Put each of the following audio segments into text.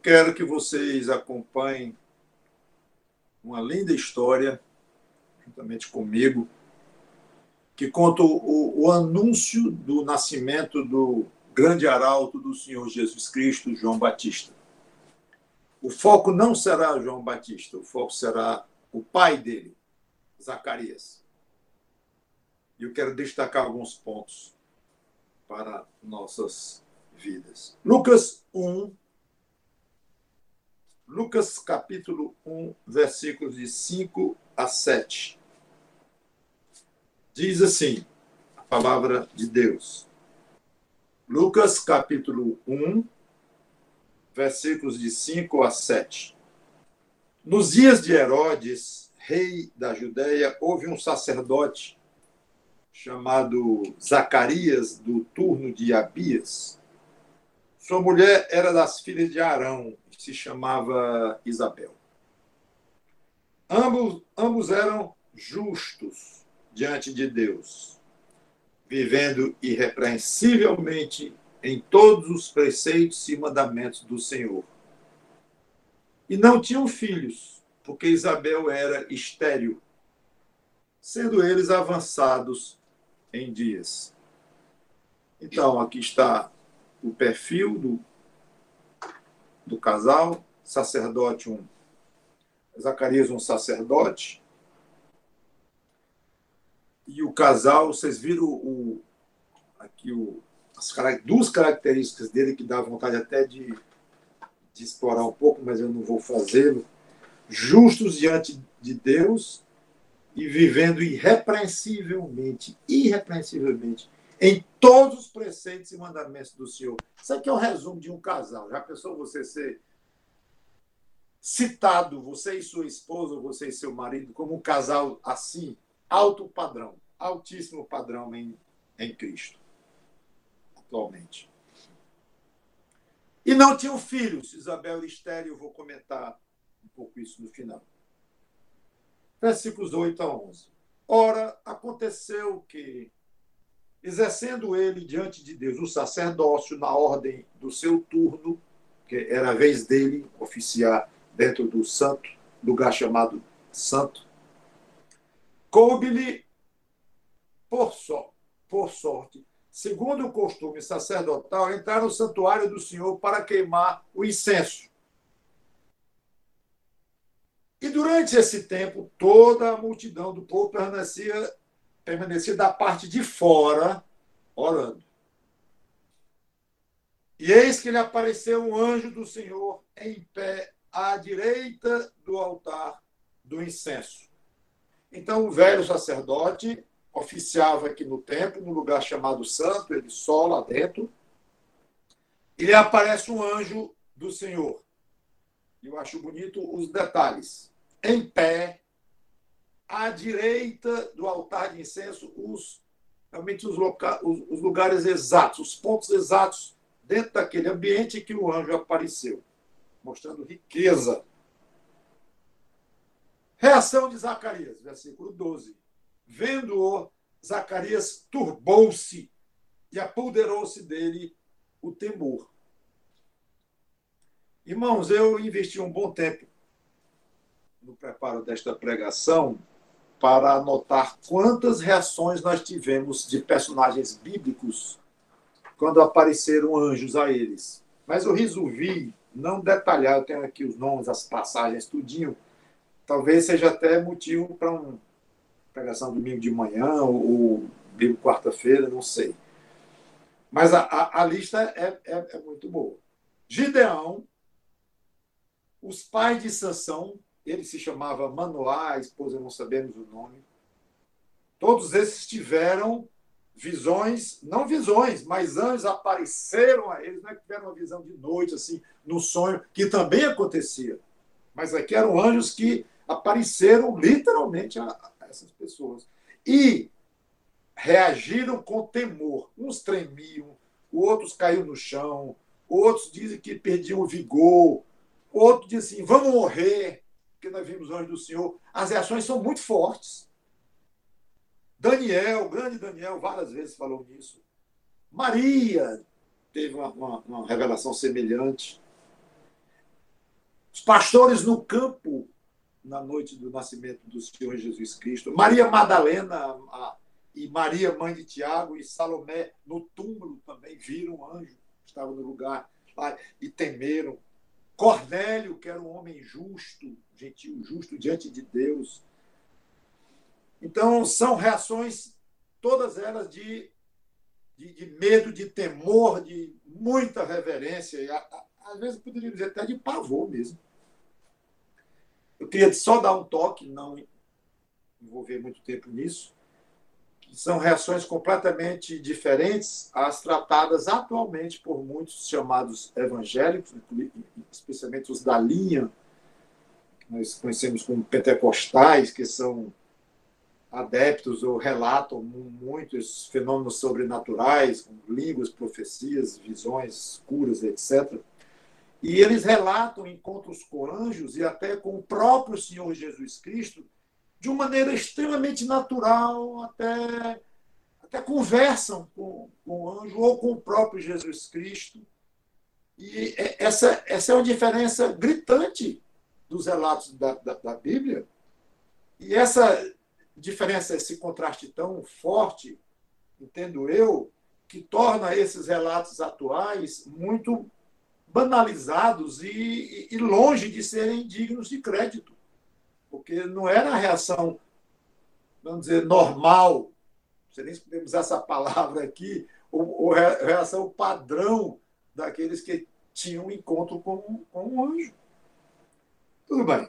quero que vocês acompanhem uma linda história, juntamente comigo, que conta o anúncio do nascimento do grande arauto do Senhor Jesus Cristo, João Batista. O foco não será João Batista, o foco será o pai dele, Zacarias. E eu quero destacar alguns pontos para nossas vidas. Lucas capítulo 1, versículos de 5 a 7. Diz assim, a palavra de Deus. Lucas capítulo 1, versículos de 5 a 7. Nos dias de Herodes, rei da Judéia, houve um sacerdote chamado Zacarias, do turno de Abias. Sua mulher era das filhas de Arão, que se chamava Isabel. Ambos eram justos diante de Deus, vivendo irrepreensivelmente em todos os preceitos e mandamentos do Senhor. E não tinham filhos, porque Isabel era estéril, sendo eles avançados em dias. Então, aqui está o perfil do casal, sacerdote, Zacarias, um sacerdote, e o casal, vocês viram aqui as duas características dele que dá vontade até de explorar um pouco, mas eu não vou fazê-lo. Justos diante de Deus e vivendo irrepreensivelmente em todos os preceitos e mandamentos do Senhor. Isso aqui é um resumo de um casal. Já pensou você ser citado, você e sua esposa, você e seu marido, como um casal assim, alto padrão, altíssimo padrão em Cristo, atualmente. E não tinham filhos. Isabel era estéril, eu vou comentar um pouco isso no final. Versículos 8 a 11. Ora, aconteceu que, exercendo ele diante de Deus o sacerdócio na ordem do seu turno, que era a vez dele oficiar dentro do santo, lugar chamado santo, coube-lhe por sorte, segundo o costume sacerdotal, entrar no santuário do Senhor para queimar o incenso. E durante esse tempo, toda a multidão do povo permanecia da parte de fora, orando. E eis que lhe apareceu um anjo do Senhor em pé à direita do altar do incenso. Então, o velho sacerdote oficiava aqui no templo, no lugar chamado Santo, ele só lá dentro, e lhe aparece um anjo do Senhor. Eu acho bonito os detalhes. Em pé, à direita do altar de incenso, realmente os lugares exatos, os pontos exatos dentro daquele ambiente em que o anjo apareceu, mostrando riqueza. Reação de Zacarias, versículo 12. Vendo-o, Zacarias turbou-se e apoderou-se dele o temor. Irmãos, eu investi um bom tempo no preparo desta pregação para anotar quantas reações nós tivemos de personagens bíblicos quando apareceram anjos a eles. Mas eu resolvi não detalhar, eu tenho aqui os nomes, as passagens, tudinho. Talvez seja até motivo para uma pregação domingo de manhã ou quarta-feira, não sei. Mas a lista é muito boa. Gideão, os pais de Sansão, ele se chamava Manoá, a esposa não sabemos o nome. Todos esses tiveram visões, não visões, mas anjos apareceram a eles, não é que tiveram uma visão de noite, assim, no sonho, que também acontecia. Mas aqui eram anjos que apareceram literalmente a essas pessoas. E reagiram com temor. Uns tremiam, outros caíram no chão, outros dizem que perdiam o vigor, outros dizem assim, vamos morrer, porque nós vimos anjos do Senhor. As reações são muito fortes. Daniel, o grande Daniel, várias vezes falou nisso. Maria teve uma revelação semelhante. pastores no campo, na noite do nascimento do Senhor Jesus Cristo, Maria Madalena e Maria, mãe de Tiago, e Salomé, no túmulo também, viram um anjo que estava no lugar lá, e temeram. Cornélio, que era um homem justo, gentil, justo diante de Deus. Então, são reações, todas elas de medo, de temor, de muita reverência, e às vezes poderia dizer até de pavor mesmo. Eu queria só dar um toque, não envolver muito tempo nisso, que são reações completamente diferentes às tratadas atualmente por muitos chamados evangélicos, especialmente os da linha, que nós conhecemos como pentecostais, que são adeptos ou relatam muito esses fenômenos sobrenaturais, como línguas, profecias, visões, curas, etc. E eles relatam encontros com anjos e até com o próprio Senhor Jesus Cristo de uma maneira extremamente natural, até conversam com o anjo ou com o próprio Jesus Cristo. E essa é uma diferença gritante dos relatos da Bíblia. E essa diferença, esse contraste tão forte, entendo eu, que torna esses relatos atuais muito banalizados e longe de serem dignos de crédito, porque não era a reação, vamos dizer, normal, não sei nem se podemos usar essa palavra aqui, ou reação padrão daqueles que tinham um encontro com um anjo. Tudo bem.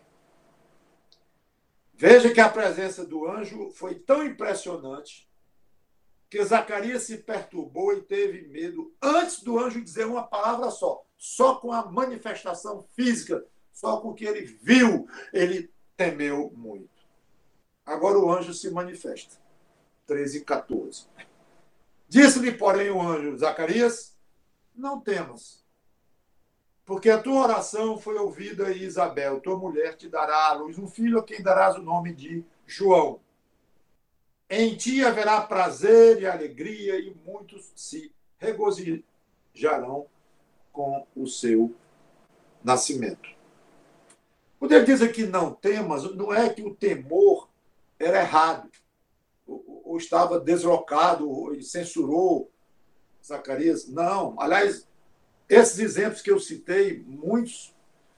Veja que a presença do anjo foi tão impressionante que Zacarias se perturbou e teve medo antes do anjo dizer uma palavra só com a manifestação física, só com o que ele viu, ele temeu muito. Agora o anjo se manifesta. 13:14. Disse-lhe, porém, o anjo, Zacarias, não temas, porque a tua oração foi ouvida e Isabel, tua mulher, te dará à luz um filho a quem darás o nome de João. Em ti haverá prazer e alegria, e muitos se regozijarão com o seu nascimento. Quando ele diz aqui não temas, não é que o temor era errado, ou estava deslocado, ou censurou Zacarias. Não. Aliás, esses exemplos que eu citei, muitos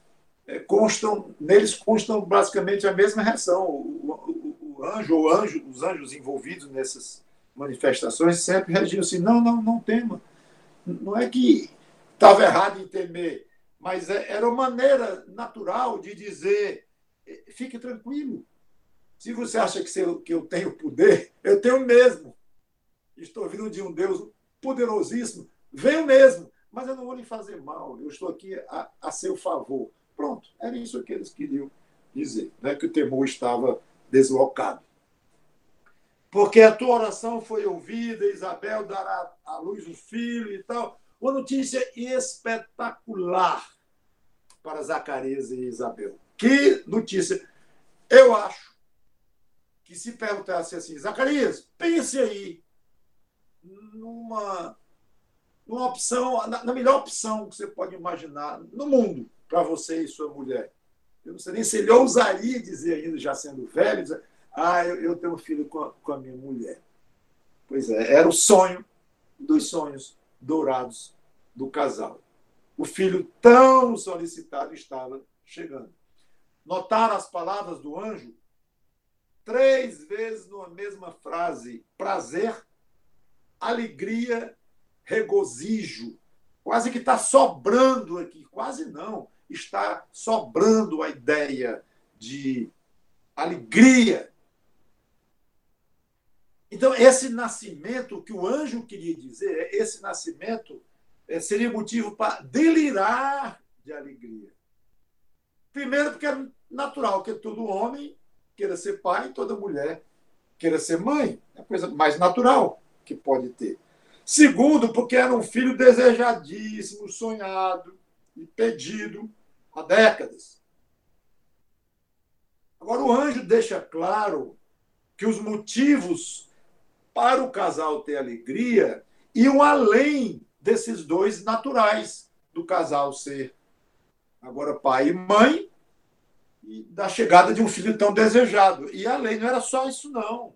neles constam basicamente a mesma reação. O anjo ou os anjos envolvidos nessas manifestações sempre reagiam assim: não tema. Não é que estava errado em temer, mas era uma maneira natural de dizer: fique tranquilo. Se você acha que eu tenho poder, eu tenho mesmo. Estou vindo de um Deus poderosíssimo, venho mesmo, mas eu não vou lhe fazer mal, eu estou aqui a seu favor. Pronto, era isso que eles queriam dizer, né? Que o temor estava deslocado. Porque a tua oração foi ouvida, Isabel dará à luz um filho e tal. Uma notícia espetacular para Zacarias e Isabel. Que notícia! Eu acho que se perguntasse assim, Zacarias, pense aí numa opção, na melhor opção que você pode imaginar no mundo para você e sua mulher. Eu não sei nem se ele ousaria dizer ainda, já sendo velho, dizer, eu tenho um filho com a minha mulher. Pois é, era o sonho dos sonhos dourados do casal. O filho tão solicitado estava chegando. Notaram as palavras do anjo? 3 vezes numa mesma frase: prazer, alegria, regozijo. Quase que está sobrando aqui, quase não, está sobrando a ideia de alegria. Então, esse nascimento, o que o anjo queria dizer, esse nascimento seria motivo para delirar de alegria. Primeiro, porque é natural que todo homem queira ser pai, toda mulher queira ser mãe. É a coisa mais natural que pode ter. Segundo, porque era um filho desejadíssimo, sonhado e pedido há décadas. Agora, o anjo deixa claro que os motivos para o casal ter alegria iam além desses dois naturais do casal ser agora pai e mãe, e da chegada de um filho tão desejado. E a lei não era só isso, não.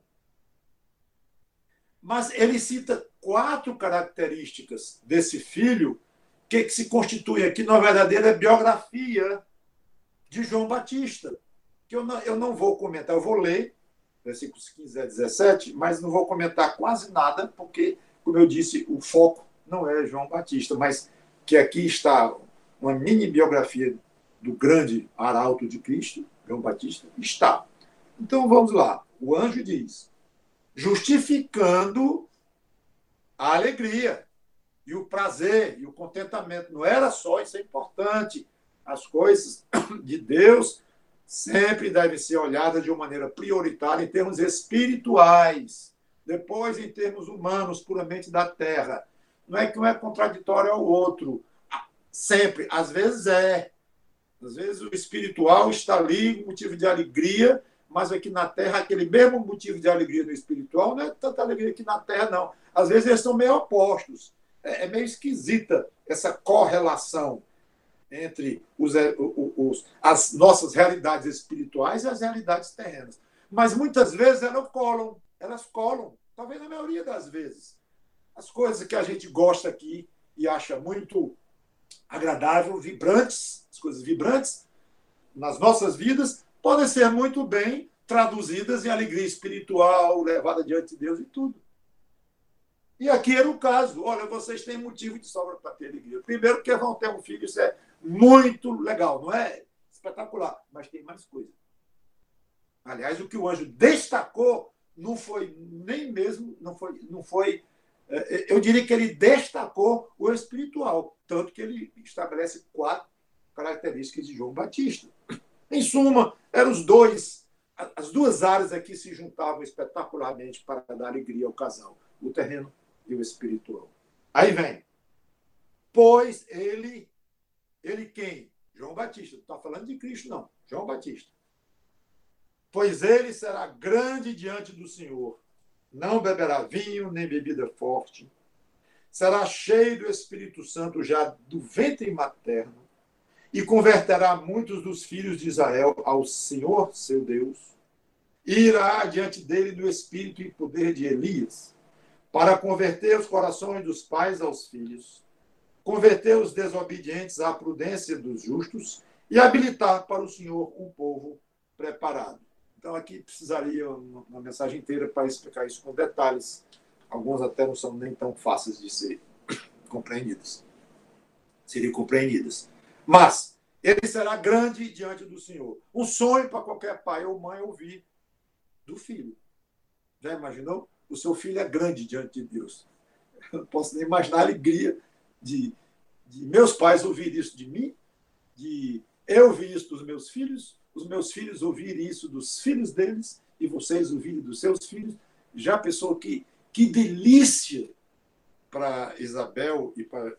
Mas ele cita 4 características desse filho que se constitui aqui na verdadeira biografia de João Batista, que eu não vou comentar, eu vou ler, versículos 15 a 17, mas não vou comentar quase nada, porque, como eu disse, o foco não é João Batista, mas que aqui está uma mini biografia do grande arauto de Cristo, João Batista, está. Então vamos lá. O anjo diz: justificando a alegria e o prazer e o contentamento. Não era só, isso é importante. As coisas de Deus sempre devem ser olhadas de uma maneira prioritária em termos espirituais, depois em termos humanos, puramente da terra. Não é que um é contraditório ao outro. Sempre. Às vezes é. Às vezes o espiritual está ali, motivo de alegria, mas aqui na terra, aquele mesmo motivo de alegria no espiritual não é tanta alegria aqui na terra, não. Às vezes eles são meio opostos. É meio esquisita essa correlação entre as nossas realidades espirituais e as realidades terrenas. Mas muitas vezes elas colam, talvez na maioria das vezes. As coisas que a gente gosta aqui e acha muito agradável, vibrantes, as coisas vibrantes nas nossas vidas, podem ser muito bem traduzidas em alegria espiritual, levada diante de Deus e tudo. E aqui era o caso. Olha, vocês têm motivo de sobra para ter alegria. Primeiro, porque vão ter um filho, isso é muito legal, não é? Espetacular. Mas tem mais coisa. Aliás, o que o anjo destacou não foi nem mesmo, não foi. Eu diria que ele destacou o espiritual, tanto que ele estabelece 4 características de João Batista. Em suma, eram as 2 áreas aqui se juntavam espetacularmente para dar alegria ao casal, o terreno e o espiritual. Aí vem. Pois ele quem? João Batista. Não está falando de Cristo, não. João Batista. Pois ele será grande diante do Senhor. Não beberá vinho, nem bebida forte. Será cheio do Espírito Santo já do ventre materno e converterá muitos dos filhos de Israel ao Senhor, seu Deus. E irá diante dele no espírito e poder de Elias, para converter os corações dos pais aos filhos, converter os desobedientes à prudência dos justos e habilitar para o Senhor um povo preparado. Então, aqui precisaria uma mensagem inteira para explicar isso com detalhes. Alguns até não são nem tão fáceis de ser compreendidas. Seriam compreendidas. Mas ele será grande diante do Senhor. Um sonho para qualquer pai ou mãe ouvir do filho. Já imaginou? O seu filho é grande diante de Deus. Eu não posso nem imaginar a alegria de meus pais ouvirem isso de mim, de eu ouvir isso dos meus filhos, os meus filhos ouvirem isso dos filhos deles e vocês ouvirem dos seus filhos. Já pensou que delícia para Isabel e para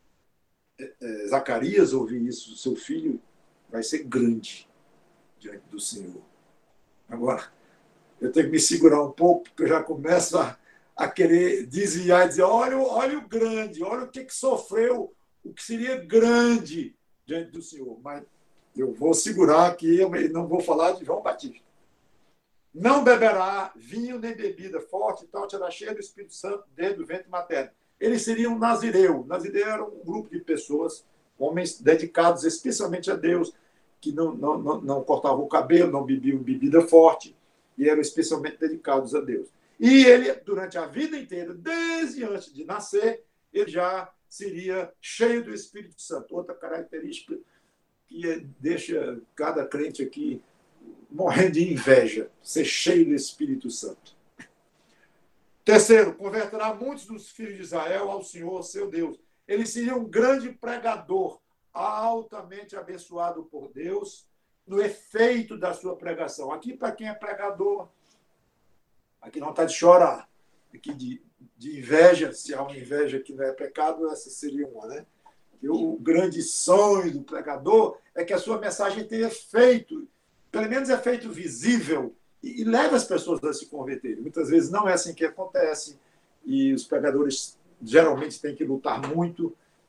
Zacarias ouvir isso do seu filho? Vai ser grande diante do Senhor. Agora, eu tenho que me segurar um pouco, porque eu já começo a querer desviar e dizer, olha o grande, olha o que sofreu, o que seria grande diante do Senhor. Mas eu vou segurar aqui, eu não vou falar de João Batista. Não beberá vinho nem bebida forte, então será cheio do Espírito Santo desde o ventre materno. Ele seria um nazireu. Nazireu era um grupo de pessoas, homens dedicados especialmente a Deus, que não cortavam o cabelo, não bebiam bebida forte, e eram especialmente dedicados a Deus. E ele, durante a vida inteira, desde antes de nascer, ele já seria cheio do Espírito Santo. Outra característica que deixa cada crente aqui morrendo de inveja, ser cheio do Espírito Santo. Terceiro, converterá muitos dos filhos de Israel ao Senhor, seu Deus. Ele seria um grande pregador, altamente abençoado por Deus, no efeito da sua pregação. Aqui, para quem é pregador, aqui não está de chorar, aqui de inveja, se há uma inveja que não é pecado, essa seria uma, né? E o grande sonho do pregador é que a sua mensagem tenha efeito, pelo menos efeito visível, e leve as pessoas a se converterem. Muitas vezes não é assim que acontece, e os pregadores geralmente têm que lutar muito,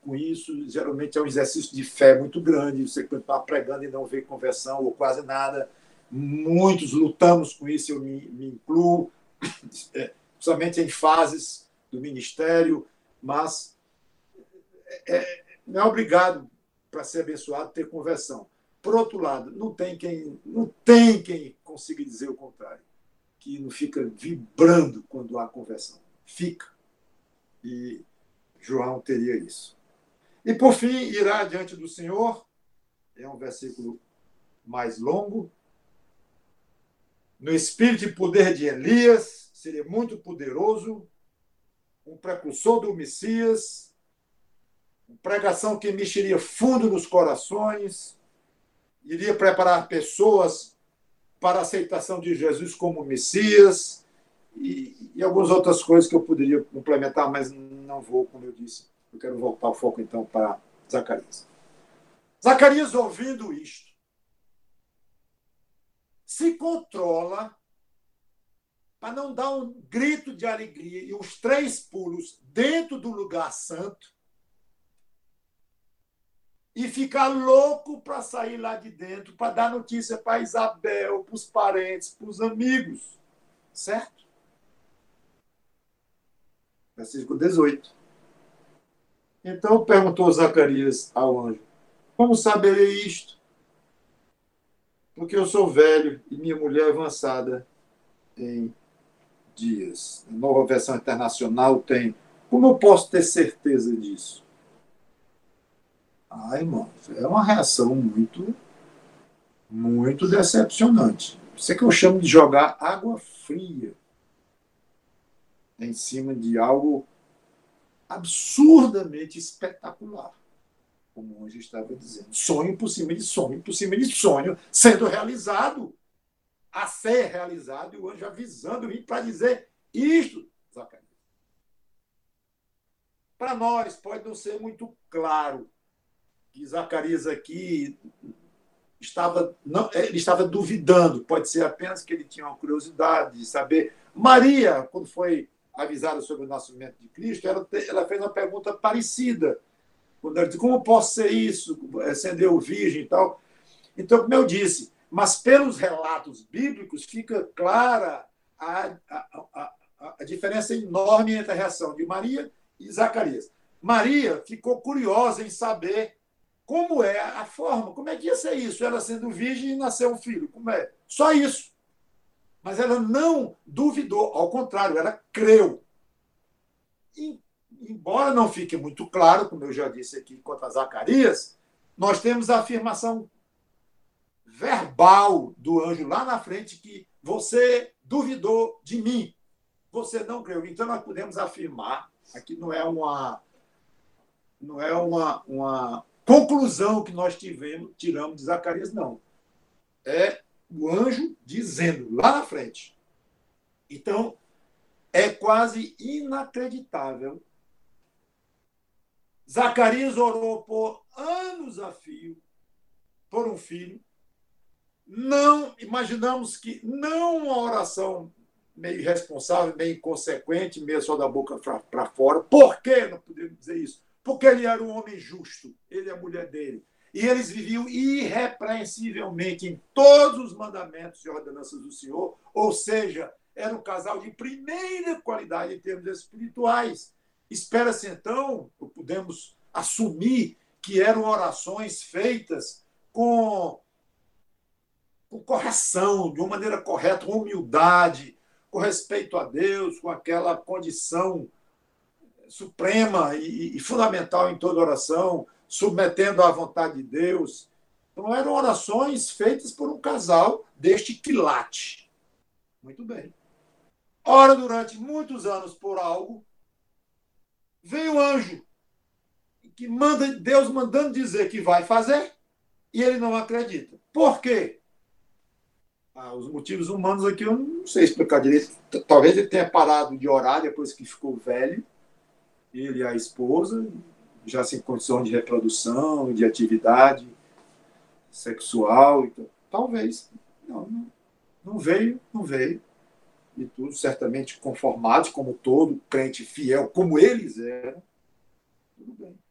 com isso. Geralmente é um exercício de fé muito grande. Você está pregando e não vê conversão, ou quase nada. Muitos lutamos com isso, eu me incluo, principalmente em fases do ministério, mas não é obrigado, para ser abençoado, ter conversão. Por outro lado, não tem quem consiga dizer o contrário, que não fica vibrando quando há conversão. Fica. E João teria isso. E, por fim, irá diante do Senhor, é um versículo mais longo, no espírito e poder de Elias, seria muito poderoso, um precursor do Messias, uma pregação que mexeria fundo nos corações, iria preparar pessoas para a aceitação de Jesus como Messias e algumas outras coisas que eu poderia complementar, mas não vou, como eu disse. Eu quero voltar o foco, então, para Zacarias. Zacarias, ouvindo isto, se controla para não dar um grito de alegria e uns 3 pulos dentro do lugar santo e ficar louco para sair lá de dentro, para dar notícia para Isabel, para os parentes, para os amigos. Certo? Versículo 18. Então perguntou Zacarias ao anjo: como saberei isto? Porque eu sou velho e minha mulher avançada em dias. A Nova Versão Internacional tem: como eu posso ter certeza disso? Irmãos, é uma reação muito, muito decepcionante. Isso é que eu chamo de jogar água fria em cima de algo absurdamente espetacular, como o anjo estava dizendo. Sonho por cima de sonho, por cima de sonho, sendo realizado, a ser realizado, e o anjo avisando-me para dizer isto, Zacarias. Para nós, pode não ser muito claro que Zacarias aqui ele estava duvidando, pode ser apenas que ele tinha uma curiosidade de saber. Maria, quando foi avisada sobre o nascimento de Cristo, ela fez uma pergunta parecida, quando ela disse: como posso ser isso, sendo eu virgem e tal. Então, como eu disse, mas pelos relatos bíblicos fica clara a diferença enorme entre a reação de Maria e Zacarias. Maria ficou curiosa em saber como é a forma, como é que ia ser isso? Ela sendo virgem e nasceu um filho, como é? Só isso. Mas ela não duvidou, ao contrário, ela creu. E, embora não fique muito claro, como eu já disse aqui quanto a Zacarias, nós temos a afirmação verbal do anjo lá na frente que você duvidou de mim, você não creu. Então nós podemos afirmar, aqui não é uma conclusão que nós tiramos de Zacarias, não. É o anjo dizendo lá na frente. Então, é quase inacreditável. Zacarias orou por anos a fio por um filho. Não imaginamos que não uma oração meio irresponsável, meio inconsequente, meio só da boca para fora. Por que não podemos dizer isso? Porque ele era um homem justo, ele e a mulher dele. E eles viviam irrepreensivelmente em todos os mandamentos e ordenanças do Senhor, ou seja, era um casal de primeira qualidade em termos espirituais. Espera-se, então, podemos assumir que eram orações feitas com correção, de uma maneira correta, com humildade, com respeito a Deus, com aquela condição suprema e fundamental em toda oração, submetendo à vontade de Deus. Então, eram orações feitas por um casal deste quilate. Muito bem. Ora, durante muitos anos por algo, vem o anjo, que Deus mandando dizer que vai fazer, e ele não acredita. Por quê? Os motivos humanos aqui eu não sei explicar direito. Talvez ele tenha parado de orar depois que ficou velho, ele e a esposa, já sem condição de reprodução, de atividade sexual. Então, talvez. Não veio. E tudo certamente conformados, como todo crente fiel, como eles eram. Tudo bem.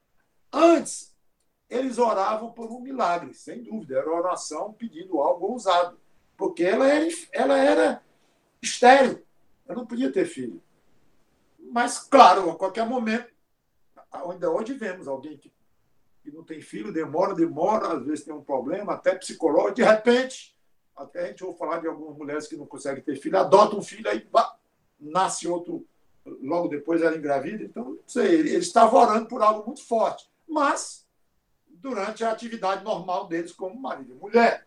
Antes, eles oravam por um milagre, sem dúvida. Era oração pedindo algo ousado. Porque ela era estéril. Ela não podia ter filho. Mas, claro, a qualquer momento, ainda hoje vemos alguém que não tem filho, demora, às vezes tem um problema, até psicológico, de repente, até a gente ouve falar de algumas mulheres que não conseguem ter filho, adotam um filho, aí nasce outro, logo depois ela engravida. Então, não sei, ele estava orando por algo muito forte, mas durante a atividade normal deles como marido e mulher.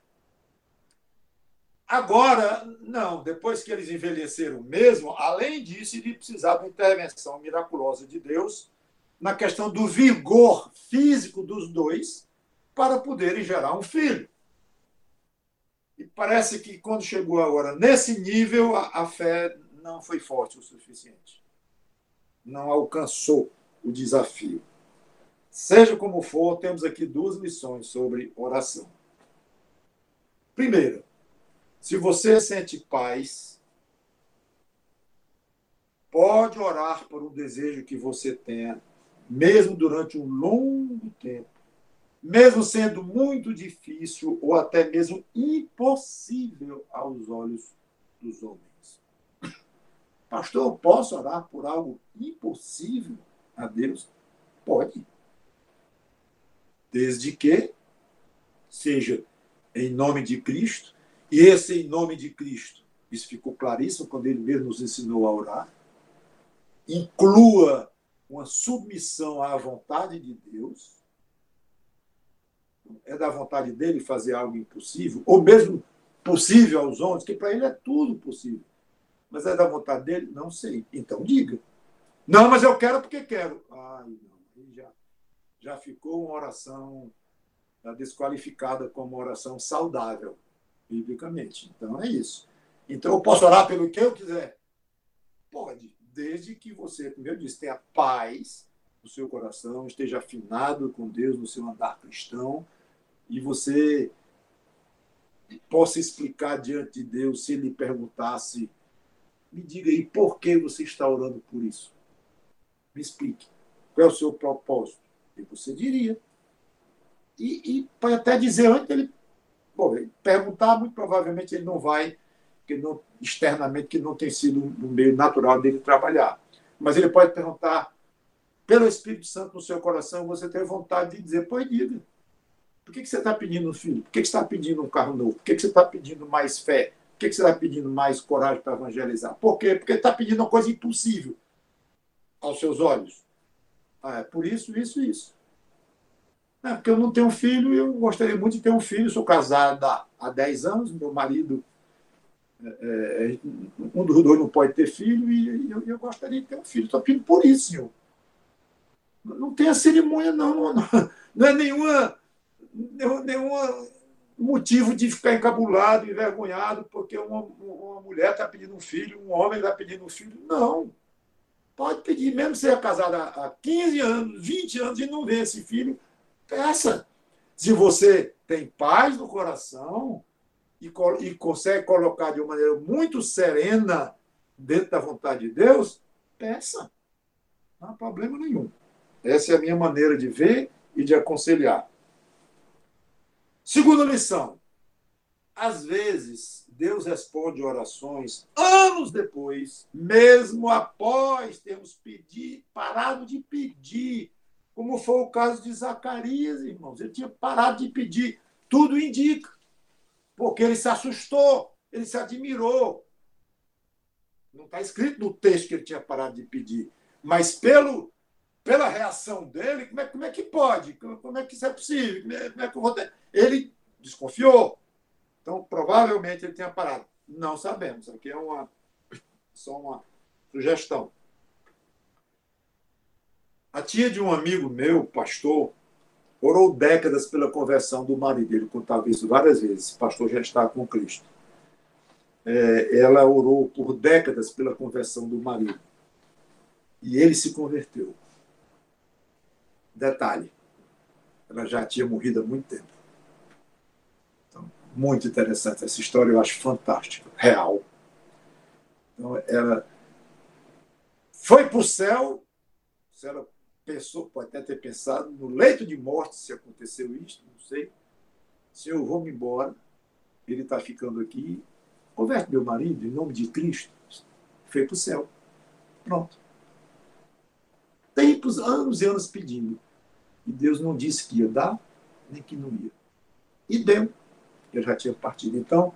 Agora, não, depois que eles envelheceram mesmo, além disso, ele precisava de intervenção miraculosa de Deus na questão do vigor físico dos dois para poderem gerar um filho. E parece que quando chegou agora nesse nível, a fé não foi forte o suficiente. Não alcançou o desafio. Seja como for, temos aqui duas lições sobre oração. Primeira, se você sente paz, pode orar por um desejo que você tenha, mesmo durante um longo tempo, mesmo sendo muito difícil ou até mesmo impossível aos olhos dos homens. Pastor, eu posso orar por algo impossível a Deus? Pode. Desde que seja em nome de Cristo, e esse em nome de Cristo, isso ficou claríssimo quando ele mesmo nos ensinou a orar, inclua uma submissão à vontade de Deus. É da vontade dele fazer algo impossível, ou mesmo possível aos homens, que para ele é tudo possível. Mas é da vontade dele? Não sei. Então diga. Não, mas eu quero porque quero. Ai, não. Já ficou uma oração desqualificada como uma oração saudável, biblicamente. Então é isso. Então eu posso orar pelo que eu quiser? Pode, desde que você, como eu disse, tenha paz no seu coração, esteja afinado com Deus no seu andar cristão, e você possa explicar diante de Deus, se ele perguntasse, me diga aí por que você está orando por isso. Me explique. Qual é o seu propósito? E você diria. E pode até dizer antes dele, ele perguntar, muito provavelmente ele não vai, porque não, externamente, que não tem sido um meio natural dele trabalhar. Mas ele pode perguntar, pelo Espírito Santo no seu coração, você tem vontade de dizer, pois diga. Por que você está pedindo um filho? Por que você está pedindo um carro novo? Por que você está pedindo mais fé? Por que você está pedindo mais coragem para evangelizar? Por quê? Porque está pedindo uma coisa impossível aos seus olhos. É por isso, isso, isso. É porque eu não tenho filho e eu gostaria muito de ter um filho. Sou casado há 10 anos, meu marido, um dos dois não pode ter filho e eu gostaria de ter um filho. Estou pedindo por isso, senhor. Não tem a cerimônia, não. Não é nenhum motivo de ficar encabulado, envergonhado, porque uma mulher está pedindo um filho, um homem está pedindo um filho. Não. Pode pedir, mesmo ser casado há 15 anos, 20 anos e não ver esse filho, peça. Se você tem paz no coração e consegue colocar de uma maneira muito serena dentro da vontade de Deus, peça. Não há problema nenhum. Essa é a minha maneira de ver e de aconselhar. Segunda lição. Às vezes, Deus responde orações anos depois, mesmo após termos parado de pedir, como foi o caso de Zacarias, irmãos. Ele tinha parado de pedir. Tudo indica, porque ele se assustou, ele se admirou. Não está escrito no texto que ele tinha parado de pedir, mas pela reação dele, como é que pode? Como é que isso é possível? Como é que eu vou ter? Ele desconfiou. Então, provavelmente ele tenha parado. Não sabemos. Aqui é só uma sugestão. A tia de um amigo meu, pastor, orou décadas pela conversão do marido. Ele contava isso várias vezes. Esse pastor já está com Cristo. Ela orou por décadas pela conversão do marido. E ele se converteu. Detalhe, ela já tinha morrido há muito tempo. Então, muito interessante. Essa história eu acho fantástica, real. Então, ela foi para o céu, se ela pensou, pode até ter pensado no leito de morte, se aconteceu isso, não sei. Senhor, eu vou-me embora, ele está ficando aqui, converte meu marido em nome de Cristo, foi para o céu. Pronto. Tempos, anos e anos pedindo. E Deus não disse que ia dar, nem que não ia. E deu. Eu já tinha partido. Então,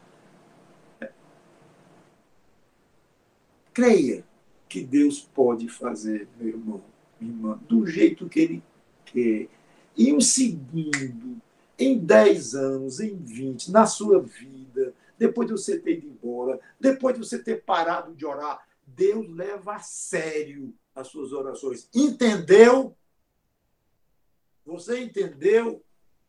creia que Deus pode fazer, meu irmão, minha irmã, do jeito que Ele quer. Em um segundo, em 10 anos, em 20, na sua vida, depois de você ter ido embora, depois de você ter parado de orar, Deus leva a sério as suas orações. Entendeu? Você entendeu?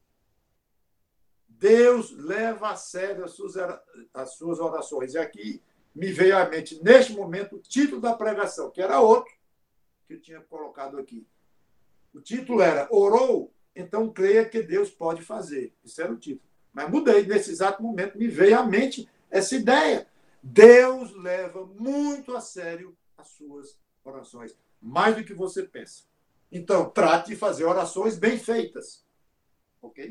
Deus leva a sério as suas orações. E aqui me veio à mente, neste momento, o título da pregação, que era outro que eu tinha colocado aqui. O título era Orou, então creia que Deus pode fazer. Isso era o título. Mas mudei, nesse exato momento me veio à mente essa ideia. Deus leva muito a sério as suas orações, mais do que você pensa. Então, trate de fazer orações bem feitas. Ok?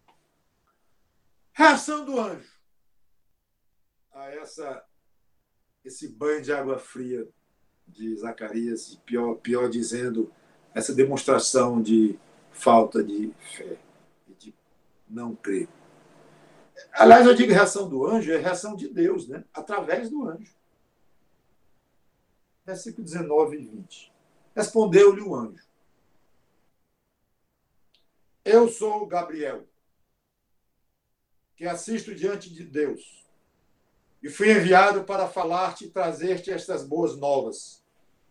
Reação do anjo a esse banho de água fria de Zacarias, e pior dizendo, essa demonstração de falta de fé e de não crer. Aliás, eu digo reação do anjo, é reação de Deus, né? Através do anjo. Versículo 19 e 20. Respondeu-lhe o anjo: Eu sou Gabriel, que assisto diante de Deus, e fui enviado para falar-te e trazer-te estas boas novas.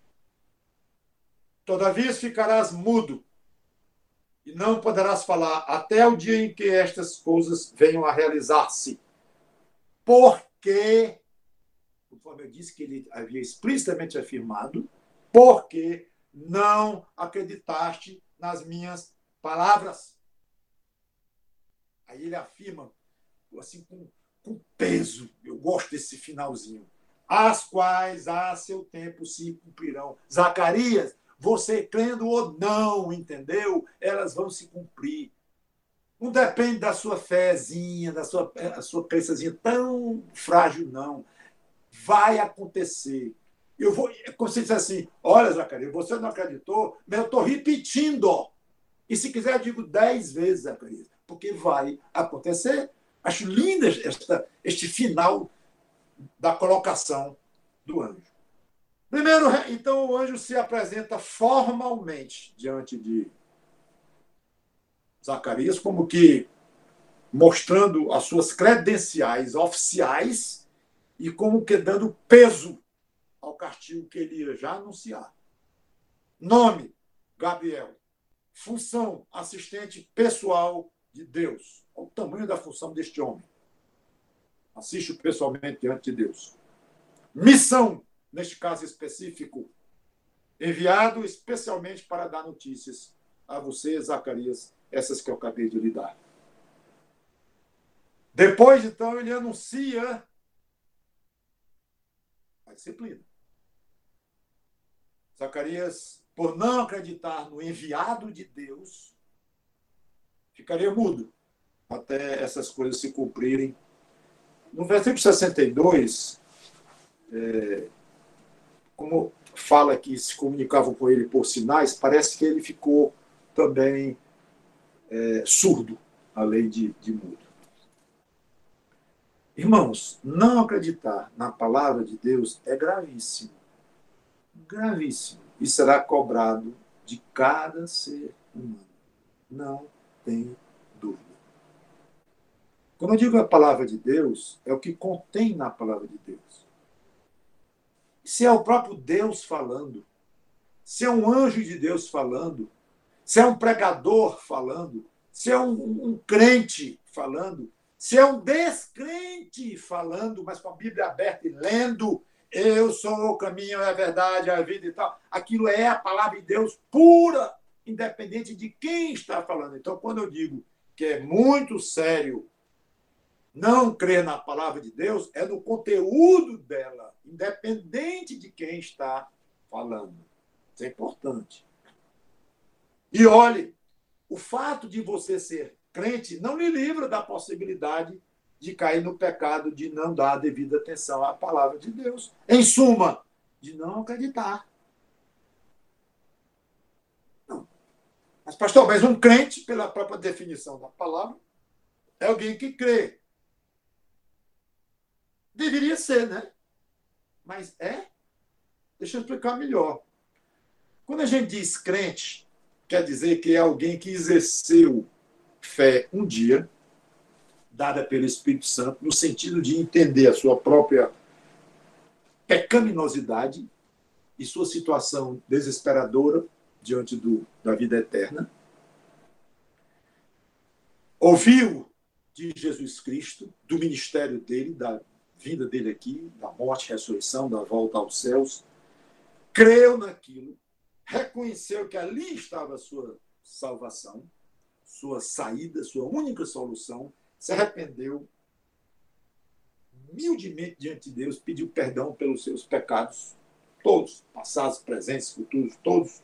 Todavia ficarás mudo e não poderás falar até o dia em que estas coisas venham a realizar-se. Porque, conforme eu disse que ele havia explicitamente afirmado, porque não acreditaste nas minhas palavras. Aí ele afirma, assim, com peso, eu gosto desse finalzinho, as quais a seu tempo se cumprirão. Zacarias, você crendo ou não, entendeu? Elas vão se cumprir. Não depende da sua fezinha, da sua crençazinha tão frágil, não. Vai acontecer. Eu vou, como você diz assim, olha, Zacarias, você não acreditou, mas eu estou repetindo. Ó. E se quiser, eu digo 10 vezes, Zacarias, porque vai acontecer. Acho lindo este final da colocação do anjo. Primeiro, então, o anjo se apresenta formalmente diante de Zacarias, como que mostrando as suas credenciais oficiais e como que dando peso ao castigo que ele ia já anunciar. Nome, Gabriel. Função, assistente pessoal de Deus. Olha o tamanho da função deste homem. Assiste pessoalmente diante de Deus. Missão, neste caso específico, enviado especialmente para dar notícias a você, Zacarias, essas que eu acabei de lhe dar. Depois, então, ele anuncia a disciplina. Zacarias, por não acreditar no enviado de Deus, ficaria mudo até essas coisas se cumprirem. No versículo 62, como fala que se comunicavam com ele por sinais, parece que ele ficou também surdo, além de mudo. Irmãos, não acreditar na palavra de Deus é gravíssimo. Gravíssimo. E será cobrado de cada ser humano. Não tem dúvida. Quando eu digo a palavra de Deus, é o que contém na palavra de Deus. Se é o próprio Deus falando, se é um anjo de Deus falando, se é um pregador falando, se é um crente falando, se é um descrente falando, mas com a Bíblia aberta e lendo, eu sou o caminho, a verdade, a vida e tal, aquilo é a palavra de Deus pura, independente de quem está falando. Então, quando eu digo que é muito sério não crer na palavra de Deus, é no conteúdo dela, independente de quem está falando. Isso é importante. E olhe, o fato de você ser crente não lhe livra da possibilidade de cair no pecado de não dar a devida atenção à palavra de Deus. Em suma, de não acreditar. Não. Mas, pastor, mas um crente, pela própria definição da palavra, é alguém que crê. Deveria ser, né? Mas é? Deixa eu explicar melhor. Quando a gente diz crente, quer dizer que é alguém que exerceu fé um dia, dada pelo Espírito Santo, no sentido de entender a sua própria pecaminosidade e sua situação desesperadora diante da vida eterna. Ouviu de Jesus Cristo, do ministério dele, da vinda dele aqui, da morte, ressurreição, da volta aos céus, creu naquilo, reconheceu que ali estava a sua salvação, sua saída, sua única solução, se arrependeu humildemente diante de Deus, pediu perdão pelos seus pecados, todos, passados, presentes, futuros, todos,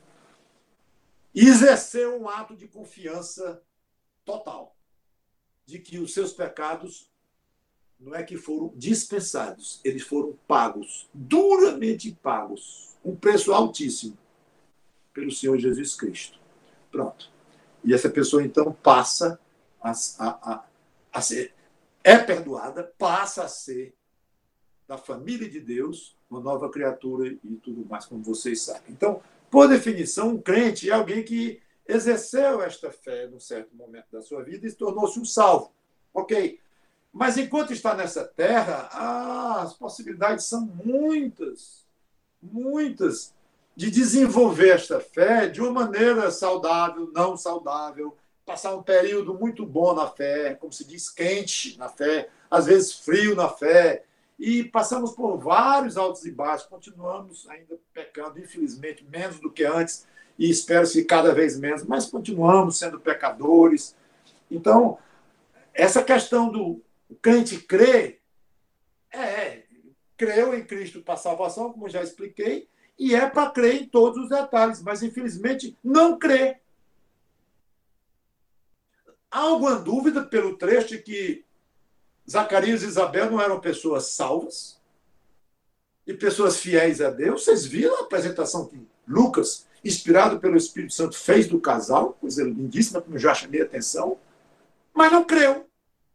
e exerceu um ato de confiança total, de que os seus pecados não é que foram dispensados, eles foram pagos, duramente pagos, um preço altíssimo, pelo Senhor Jesus Cristo. Pronto. E essa pessoa, então, passa a ser, é perdoada, passa a ser da família de Deus, uma nova criatura e tudo mais, como vocês sabem. Então, por definição, um crente é alguém que exerceu esta fé num certo momento da sua vida e tornou-se um salvo. Ok? Mas enquanto está nessa terra, as possibilidades são muitas, muitas, de desenvolver esta fé de uma maneira saudável, não saudável, passar um período muito bom na fé, como se diz, quente na fé, às vezes frio na fé, e passamos por vários altos e baixos, continuamos ainda pecando, infelizmente, menos do que antes, e espero-se cada vez menos, mas continuamos sendo pecadores. Então, essa questão do crente crer, creu em Cristo para a salvação, como já expliquei, e é para crer em todos os detalhes, mas infelizmente não crê. Há alguma dúvida pelo trecho de que Zacarias e Isabel não eram pessoas salvas e pessoas fiéis a Deus? Vocês viram a apresentação que Lucas, inspirado pelo Espírito Santo, fez do casal, coisa lindíssima, como já chamei a atenção, mas não creu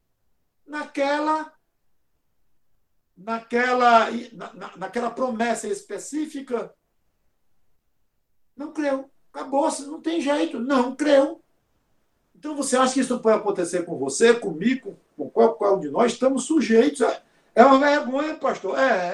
naquela promessa específica. Não creu. Acabou-se, não tem jeito, não creu. Então, você acha que isso pode acontecer com você, comigo, com qual de nós? Estamos sujeitos. É uma vergonha, pastor.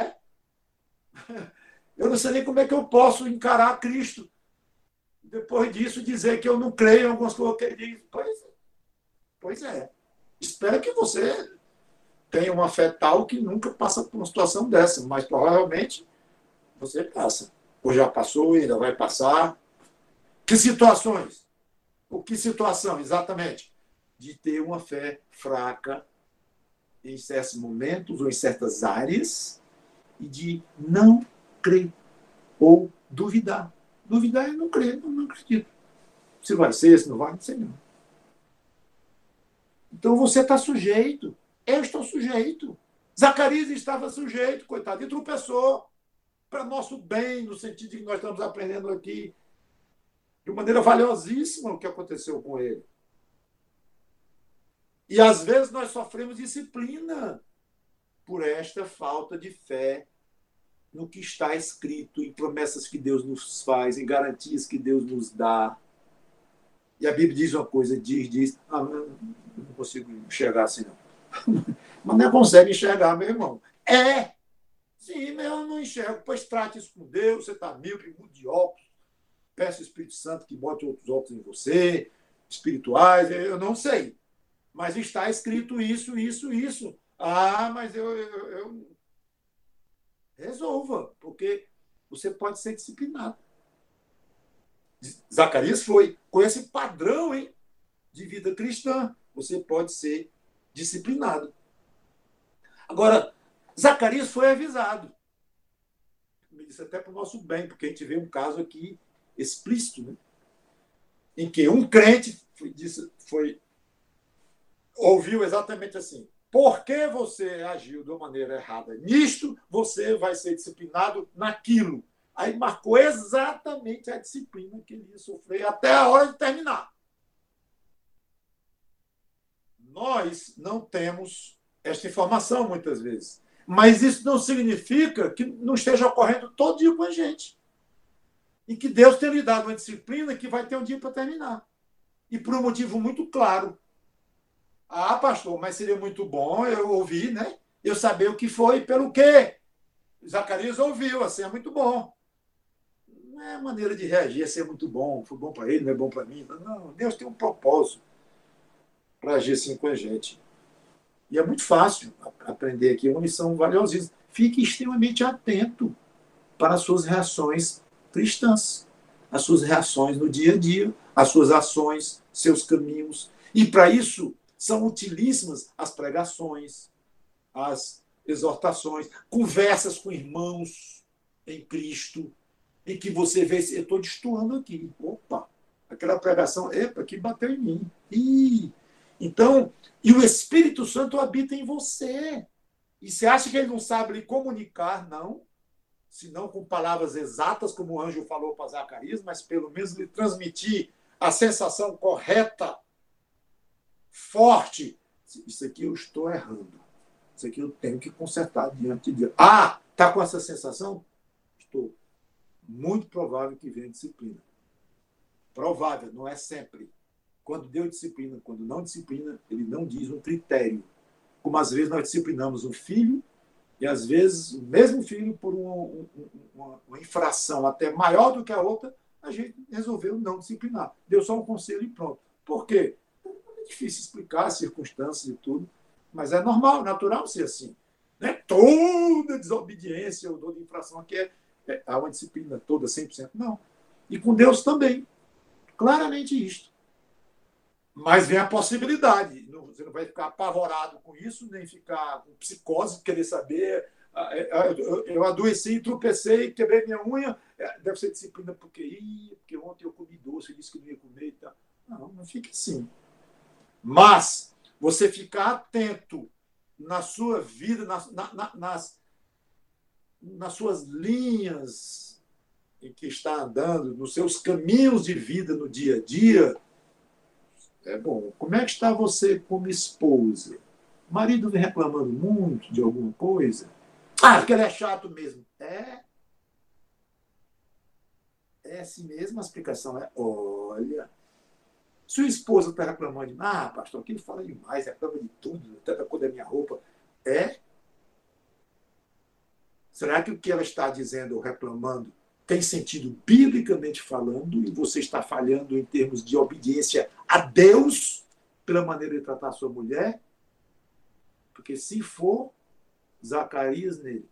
Eu não sei nem como é que eu posso encarar Cristo. Depois disso, dizer que eu não creio em algumas coisas que ele diz. Pois é. Espero que você tenha uma fé tal que nunca passa por uma situação dessa, mas provavelmente você passa. Ou já passou e ainda vai passar. Que situações? Por que situação, exatamente? De ter uma fé fraca em certos momentos ou em certas áreas e de não crer ou duvidar. Duvidar é não crer, não acredito. Se vai ser, se não vai, não sei não. Então você está sujeito. Eu estou sujeito. Zacarias estava sujeito, coitado, e tropeçou para nosso bem, no sentido de que nós estamos aprendendo aqui de maneira valiosíssima o que aconteceu com ele. E às vezes nós sofremos disciplina por esta falta de fé no que está escrito, em promessas que Deus nos faz, em garantias que Deus nos dá. E a Bíblia diz uma coisa, diz, não consigo enxergar assim não. Mas não consegue enxergar, meu irmão. Sim, mas eu não enxergo. Pois trate isso com Deus, você está míope, mude de óculos, peça ao Espírito Santo que bote outros óculos em você, espirituais, eu não sei. Mas está escrito isso, isso, isso. Mas eu resolva, porque você pode ser disciplinado. Zacarias foi com esse padrão, hein, de vida cristã. Você pode ser disciplinado. Agora, Zacarias foi avisado. Me disse até para o nosso bem, porque a gente vê um caso aqui explícito, né? em que um crente ouviu exatamente assim: porque você agiu de uma maneira errada nisto, você vai ser disciplinado naquilo. Aí marcou exatamente a disciplina que ele ia sofrer até a hora de terminar. Nós não temos esta informação muitas vezes. Mas isso não significa que não esteja ocorrendo todo dia com a gente. E que Deus tem lhe dado uma disciplina que vai ter um dia para terminar. E por um motivo muito claro. Ah, pastor, mas seria muito bom eu ouvir, né? Eu saber o que foi e pelo quê. Zacarias ouviu, assim, é muito bom. Não é maneira de reagir, é ser muito bom. Foi bom para ele, não é bom para mim. Não, Deus tem um propósito para agir assim com a gente. E é muito fácil aprender aqui, uma lição valiosíssima. Fique extremamente atento para as suas reações cristãs, as suas reações no dia a dia, as suas ações, seus caminhos. E para isso são utilíssimas as pregações, as exortações, conversas com irmãos em Cristo, em que você vê, eu estou destoando aqui. Opa, aquela pregação, epa, que bateu em mim. Então, e o Espírito Santo habita em você. E você acha que ele não sabe lhe comunicar? Não. Se não com palavras exatas, como o anjo falou para Zacarias, mas pelo menos lhe transmitir a sensação correta, forte. Isso aqui eu estou errando. Isso aqui eu tenho que consertar diante de Deus. Ah, está com essa sensação? Estou. Muito provável que venha disciplina. Provável, não é sempre. Quando Deus disciplina, quando não disciplina, ele não diz um critério. Como às vezes nós disciplinamos um filho, e às vezes o mesmo filho, por uma infração até maior do que a outra, a gente resolveu não disciplinar. Deu só um conselho e pronto. Por quê? É difícil explicar as circunstâncias e tudo, mas é normal, natural ser assim. Não é toda desobediência ou toda infração aqui há uma disciplina toda 100%. Não. E com Deus também. Claramente isto. Mas vem a possibilidade. Você não vai ficar apavorado com isso, nem ficar com psicose, querer saber. Eu adoeci, tropecei, quebrei minha unha. Deve ser disciplina porque ontem eu comi doce, eu disse que não ia comer e tal. Não, não fique assim. Mas você ficar atento na sua vida, nas suas linhas em que está andando, nos seus caminhos de vida no dia a dia, é bom. Como é que está você como esposa? O marido vem reclamando muito de alguma coisa? Ah, porque ele é chato mesmo. É assim mesmo a explicação. Olha, sua esposa está reclamando de... Ah, pastor, aqui ele fala demais, reclama de tudo, até da cor da minha roupa. Será que o que ela está dizendo ou reclamando tem sentido biblicamente falando e você está falhando em termos de obediência a Deus pela maneira de tratar a sua mulher? Porque se for Zacarias nele,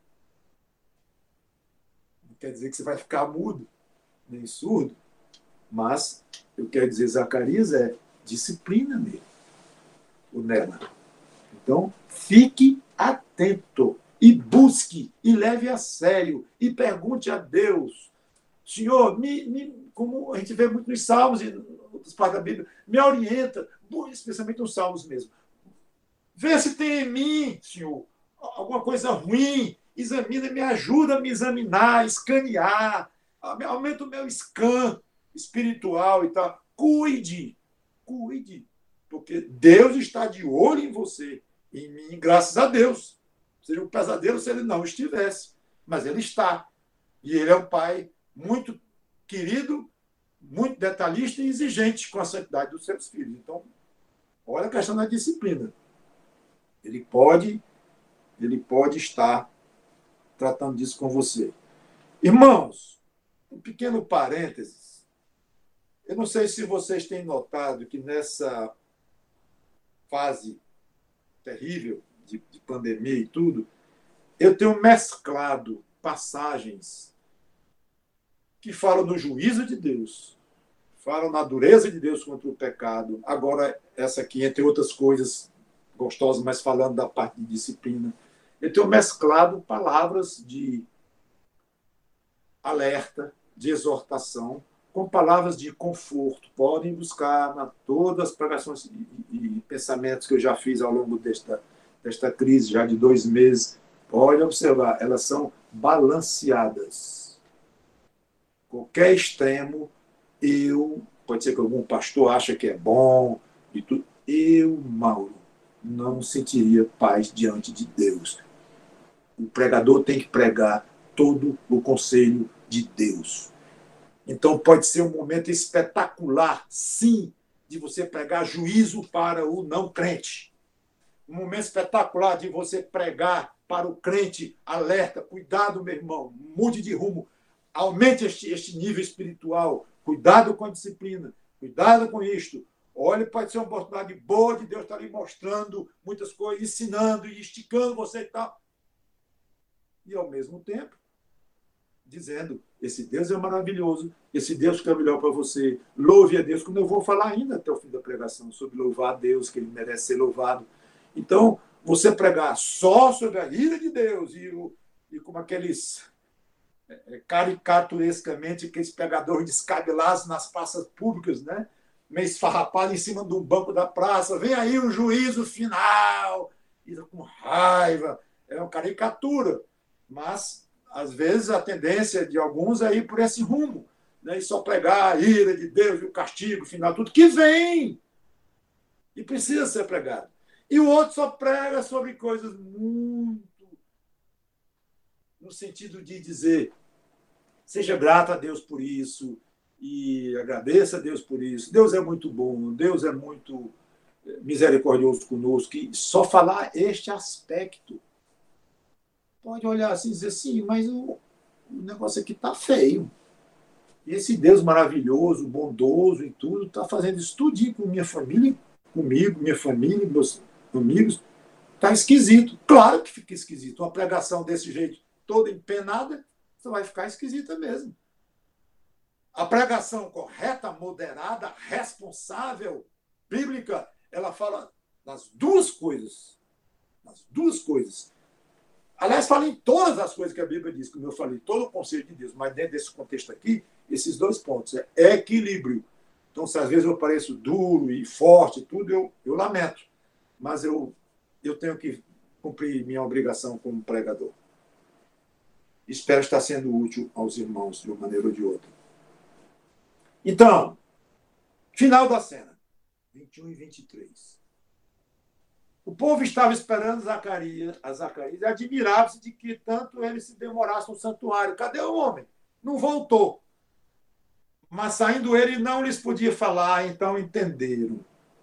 não quer dizer que você vai ficar mudo, nem surdo, mas eu quero dizer, Zacarias é disciplina nele, o nela. Então, fique atento e busque e leve a sério e pergunte a Deus: Senhor, como a gente vê muito nos Salmos e outras partes da Bíblia, me orienta, especialmente nos Salmos mesmo. Vê se tem em mim, Senhor, alguma coisa ruim. Examina, me ajuda a me examinar, escanear. Aumenta o meu scan espiritual e tal. Cuide. Porque Deus está de olho em você, em mim, graças a Deus. Seria um pesadelo se ele não estivesse. Mas ele está. E ele é um pai muito querido, muito detalhista e exigente com a santidade dos seus filhos. Então, olha a questão da disciplina. Ele pode estar tratando disso com você. Irmãos, um pequeno parênteses. Eu não sei se vocês têm notado que nessa fase terrível de pandemia e tudo, eu tenho mesclado passagens que falam do juízo de Deus, falam na dureza de Deus contra o pecado. Agora, essa aqui, entre outras coisas gostosas, mas falando da parte de disciplina. Eu tenho mesclado palavras de alerta, de exortação, com palavras de conforto. Podem buscar todas as pregações e pensamentos que eu já fiz ao longo desta crise, já de 2 meses. Pode observar, elas são balanceadas. Qualquer extremo, pode ser que algum pastor ache que é bom, e tudo. Mauro, não sentiria paz diante de Deus. O pregador tem que pregar todo o conselho de Deus. Então, pode ser um momento espetacular, sim, de você pregar juízo para o não crente. Um momento espetacular de você pregar para o crente, alerta, cuidado, meu irmão, mude de rumo, aumente este nível espiritual, cuidado com a disciplina, cuidado com isto. Olha, pode ser uma oportunidade boa de Deus estar lhe mostrando muitas coisas, ensinando e esticando você e tal. E, ao mesmo tempo, dizendo, esse Deus é maravilhoso, esse Deus que é melhor para você, louve a Deus, como eu vou falar ainda até o fim da pregação, sobre louvar a Deus, que ele merece ser louvado. Então, você pregar só sobre a ira de Deus e como aqueles caricaturescamente, aqueles pregadores descabelados nas praças públicas, né? Meio esfarrapado em cima de um banco da praça, vem aí o juízo final, e com raiva, é uma caricatura, mas às vezes a tendência de alguns é ir por esse rumo, né? E só pregar a ira de Deus e o castigo final, tudo que vem e precisa ser pregado. E o outro só prega sobre coisas muito no sentido de dizer, seja grato a Deus por isso e agradeça a Deus por isso. Deus é muito bom, Deus é muito misericordioso conosco. E só falar este aspecto. Pode olhar assim e dizer, sim, mas o negócio aqui está feio. E esse Deus maravilhoso, bondoso e tudo, está fazendo isso tudinho com minha família, comigo, minha família, meus amigos. Está esquisito. Claro que fica esquisito. Uma pregação desse jeito, toda empenada, você vai ficar esquisita mesmo. A pregação correta, moderada, responsável, bíblica, ela fala das duas coisas. Das duas coisas. Aliás, fala em todas as coisas que a Bíblia diz, como eu falei, todo o conselho de Deus, mas dentro desse contexto aqui, esses 2 pontos, é equilíbrio. Então, se às vezes eu pareço duro e forte, tudo, eu lamento. Mas eu tenho que cumprir minha obrigação como pregador. Espero estar sendo útil aos irmãos de uma maneira ou de outra. Então, final da cena, 21 e 23. O povo estava esperando Zacarias e admirava-se de que tanto ele se demorasse no santuário. Cadê o homem? Não voltou. Mas saindo ele, não lhes podia falar, então entenderam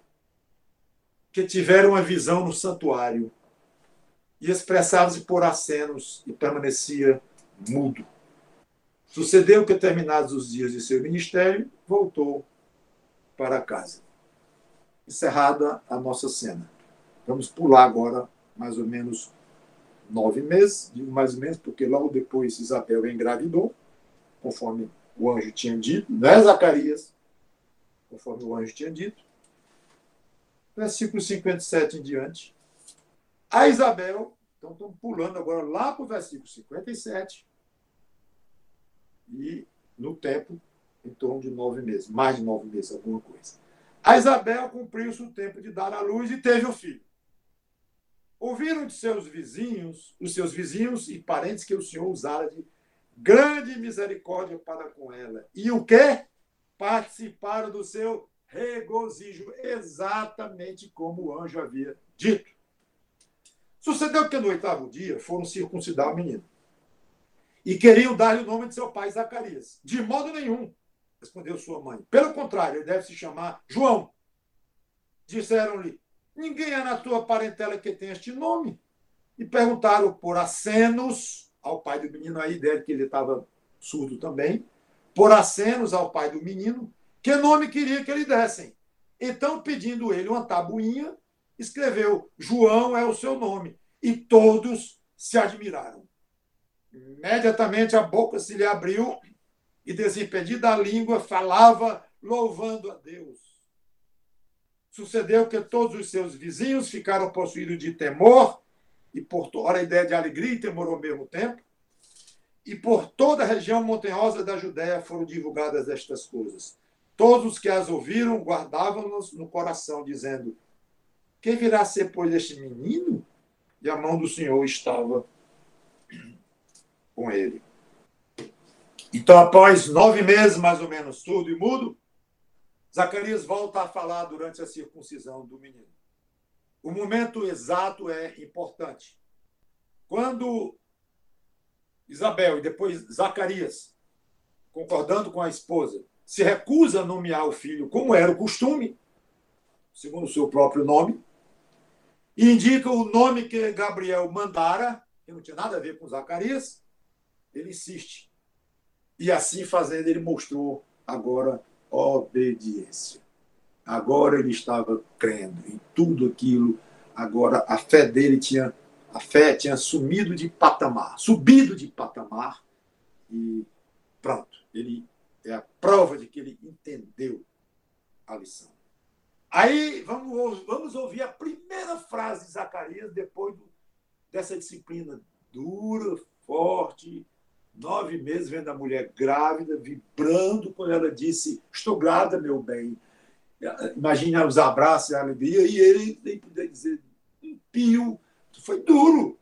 que tiveram uma visão no santuário e expressava-se por acenos e permanecia mudo. Sucedeu que, terminados os dias de seu ministério, voltou para casa. Encerrada a nossa cena. Vamos pular agora mais ou menos 9 meses, digo mais ou menos porque logo depois Isabel engravidou, conforme o anjo tinha dito, não é Zacarias, conforme o anjo tinha dito. Versículo 57 em diante. A Isabel, então estamos pulando agora lá para o versículo 57, e no tempo, em torno de 9 meses, mais de 9 meses, alguma coisa. A Isabel cumpriu-se o tempo de dar à luz e teve um filho. Ouviram de seus vizinhos, os seus vizinhos e parentes, que o Senhor usara de grande misericórdia para com ela. E o quê? Participaram do seu regozijo, exatamente como o anjo havia dito. Sucedeu que no 8º dia foram circuncidar o menino. E queriam dar-lhe o nome de seu pai, Zacarias. De modo nenhum, respondeu sua mãe. Pelo contrário, ele deve se chamar João. Disseram-lhe, ninguém é na tua parentela que tem este nome. E perguntaram por acenos ao pai do menino, a ideia que ele estava surdo também, por acenos ao pai do menino, que nome queria que ele dessem. Então, pedindo ele uma tabuinha, escreveu, João é o seu nome. E todos se admiraram. Imediatamente a boca se lhe abriu e, desimpedida a língua, falava, louvando a Deus. Sucedeu que todos os seus vizinhos ficaram possuídos de temor, e por toda a ideia de alegria e temor ao mesmo tempo, E por toda a região montanhosa da Judéia foram divulgadas estas coisas. Todos os que as ouviram guardavam-nas no coração, dizendo: quem virá a ser, pois, este menino? E a mão do Senhor estava com ele. Então, após 9 meses, mais ou menos, surdo e mudo, Zacarias volta a falar durante a circuncisão do menino. O momento exato é importante. Quando Isabel e depois Zacarias, concordando com a esposa, se recusa a nomear o filho como era o costume, segundo o seu próprio nome, e indica o nome que Gabriel mandara, que não tinha nada a ver com Zacarias, ele insiste. E assim fazendo, ele mostrou agora obediência. Agora ele estava crendo em tudo aquilo. Agora a fé dele tinha subido de patamar, e pronto. Ele é a prova de que ele entendeu a lição. Aí vamos ouvir a primeira frase de Zacarias depois dessa disciplina dura, forte, 9 meses vendo a mulher grávida, vibrando quando ela disse: estou grávida, meu bem. Imagine os abraços e a alegria, e ele nem podia dizer um pio. Foi duro.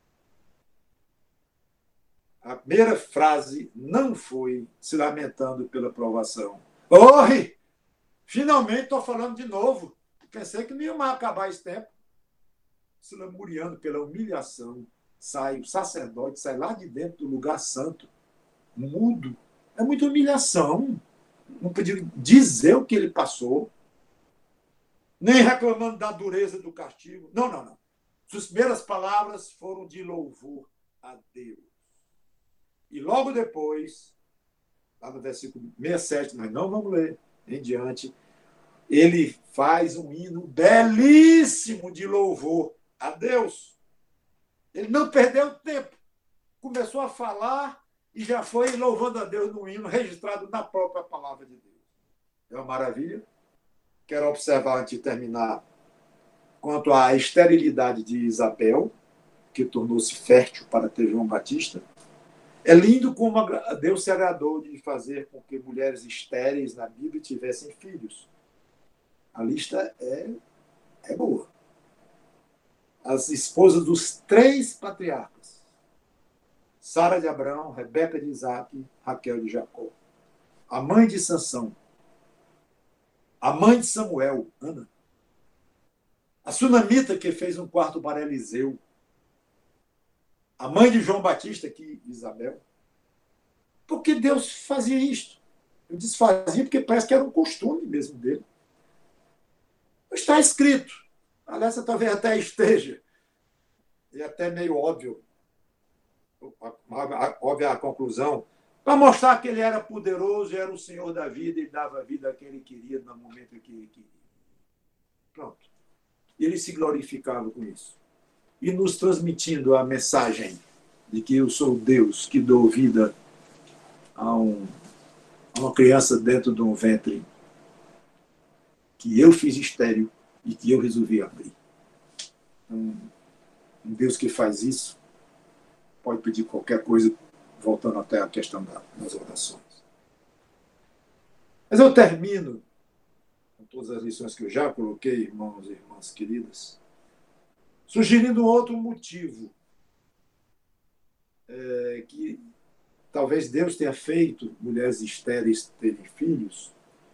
A primeira frase não foi se lamentando pela provação. Oi! Finalmente estou falando de novo. Pensei que não ia mais acabar esse tempo. Se lamuriando pela humilhação, o sacerdote sai lá de dentro do lugar santo, mudo. É muita humilhação. Não podia dizer o que ele passou, nem reclamando da dureza do castigo. Não, não, não. Suas primeiras palavras foram de louvor a Deus. E logo depois, lá no versículo 67, nós não vamos ler em diante, ele faz um hino belíssimo de louvor a Deus. Ele não perdeu tempo. Começou a falar e já foi louvando a Deus no hino registrado na própria palavra de Deus. É uma maravilha. Quero observar, antes de terminar, quanto à esterilidade de Isabel, que tornou-se fértil para ter João Batista. É lindo como Deus se agradou de fazer com que mulheres estéreis na Bíblia tivessem filhos. A lista é boa. As esposas dos 3 patriarcas: Sara de Abraão, Rebeca de Isaac, Raquel de Jacó. A mãe de Sansão. A mãe de Samuel, Ana. A sunamita que fez um quarto para Eliseu. A mãe de João Batista, que Isabel. Por que Deus fazia isto? Eu disse fazia porque parece que era um costume mesmo dele. Está escrito. Aliás, talvez até esteja. E até meio óbvia a conclusão, para mostrar que ele era poderoso, era o Senhor da vida e dava a vida a quem ele queria no momento que ele queria. Pronto. Ele se glorificava com isso. E nos transmitindo a mensagem de que eu sou Deus que dou vida a uma criança dentro de um ventre que eu fiz estéril e que eu resolvi abrir. Um Deus que faz isso pode pedir qualquer coisa, voltando até a questão das orações. Mas eu termino com todas as lições que eu já coloquei, irmãos e irmãs queridas, sugerindo um outro motivo que talvez Deus tenha feito mulheres estéreis terem filhos.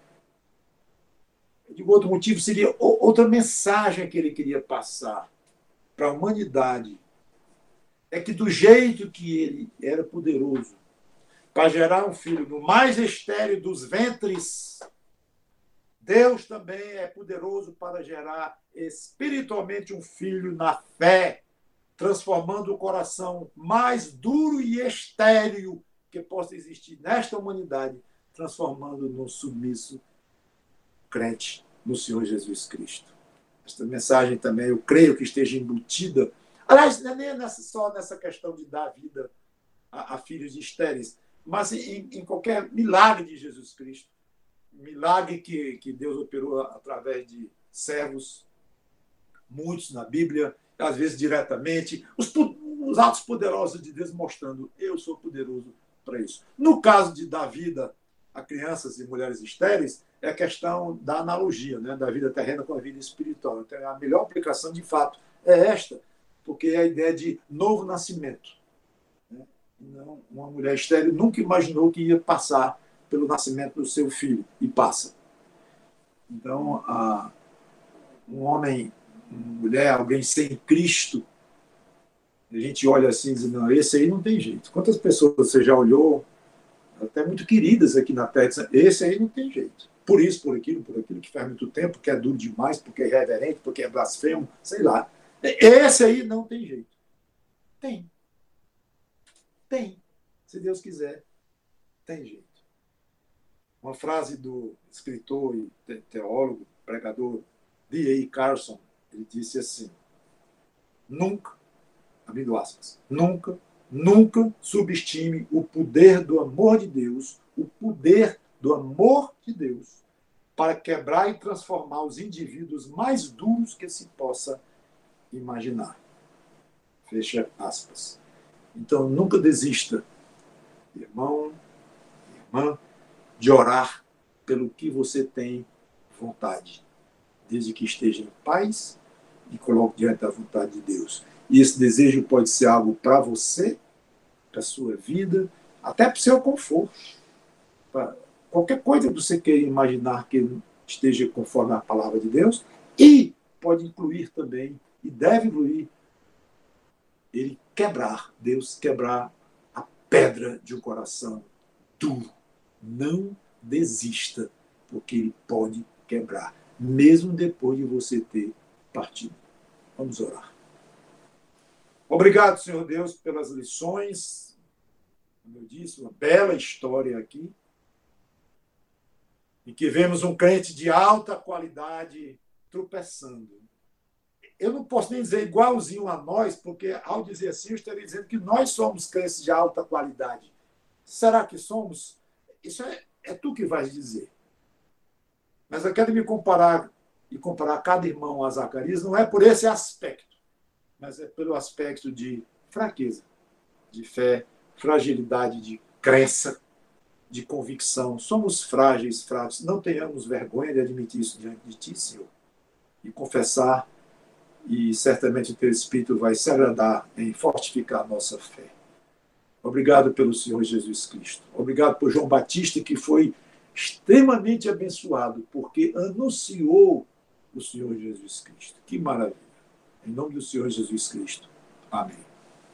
Eu digo, outro motivo seria outra mensagem que ele queria passar para a humanidade. É que do jeito que ele era poderoso para gerar um filho no mais estéril dos ventres, Deus também é poderoso para gerar espiritualmente um filho na fé, transformando o coração mais duro e estéril que possa existir nesta humanidade, transformando no submisso crente no Senhor Jesus Cristo. Esta mensagem também, eu creio que esteja embutida. Aliás, não é nem só nessa questão de dar vida a filhos estéreis, mas em qualquer milagre de Jesus Cristo. Milagre que Deus operou através de servos, muitos na Bíblia, às vezes diretamente. Os os atos poderosos de Deus mostrando, eu sou poderoso para isso. No caso de dar vida a crianças e mulheres estéreis, é a questão da analogia, né, da vida terrena com a vida espiritual. Então, a melhor aplicação, de fato, é esta, porque é a ideia de novo nascimento. Né? Não, uma mulher estéril nunca imaginou que ia passar pelo nascimento do seu filho, e passa. Então, um homem, uma mulher, alguém sem Cristo, a gente olha assim e diz, não, esse aí não tem jeito. Quantas pessoas você já olhou, até muito queridas aqui na Terra, esse aí não tem jeito. Por isso, por aquilo, que faz muito tempo, que é duro demais, porque é irreverente, porque é blasfemo, sei lá. Esse aí não tem jeito. Tem. Tem. Se Deus quiser, tem jeito. Uma frase do escritor e teólogo, pregador D.A. Carson, ele disse assim, nunca, abrindo aspas, nunca, nunca subestime o poder do amor de Deus, o poder do amor de Deus, para quebrar e transformar os indivíduos mais duros que se possa imaginar. Fecha aspas. Então, nunca desista, irmão, irmã, de orar pelo que você tem vontade, desde que esteja em paz e coloque diante da vontade de Deus. E esse desejo pode ser algo para você, para a sua vida, até para o seu conforto. Para qualquer coisa que você queira imaginar que esteja conforme a palavra de Deus, e pode incluir também, e deve incluir, ele quebrar, Deus quebrar a pedra de um coração duro. Não desista, porque ele pode quebrar, mesmo depois de você ter partido. Vamos orar. Obrigado, Senhor Deus, pelas lições. Como eu disse, uma bela história aqui. E que vemos um crente de alta qualidade tropeçando. Eu não posso nem dizer igualzinho a nós, porque ao dizer assim, eu estaria dizendo que nós somos crentes de alta qualidade. Será que somos? Isso é tu que vais dizer. Mas eu quero me comparar e comparar cada irmão a Zacarias, não é por esse aspecto, mas é pelo aspecto de fraqueza, de fé, fragilidade de crença, de convicção. Somos frágeis, fracos. Não tenhamos vergonha de admitir isso diante de ti, Senhor. E confessar, e certamente o teu Espírito vai se agradar em fortificar a nossa fé. Obrigado pelo Senhor Jesus Cristo. Obrigado por João Batista, que foi extremamente abençoado, porque anunciou o Senhor Jesus Cristo. Que maravilha. Em nome do Senhor Jesus Cristo. Amém.